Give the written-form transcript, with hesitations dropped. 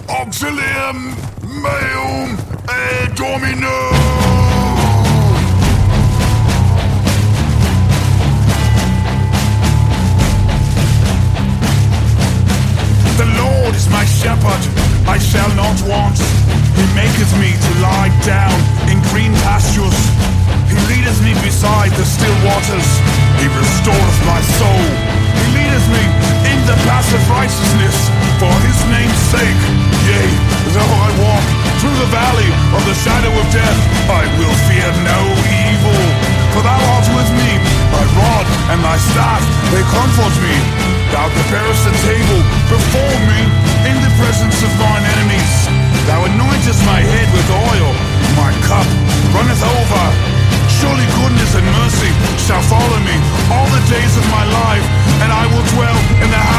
Auxilium meum et Domino. The Lord is my shepherd, I shall not want. He maketh me to lie down in green pastures. He leadeth me beside the still waters. He restoreth my soul. He leadeth me in the paths of righteousness for his name's sake. Yea, though I walk through the valley of the shadow of death, I will fear no evil. For thou art with me, thy rod and thy staff, they comfort me. Thou preparest a table before me in the presence of mine enemies. Thou anointest my head with oil, my cup runneth over. Surely goodness and mercy shall follow me all the days of my life, and I will dwell in the house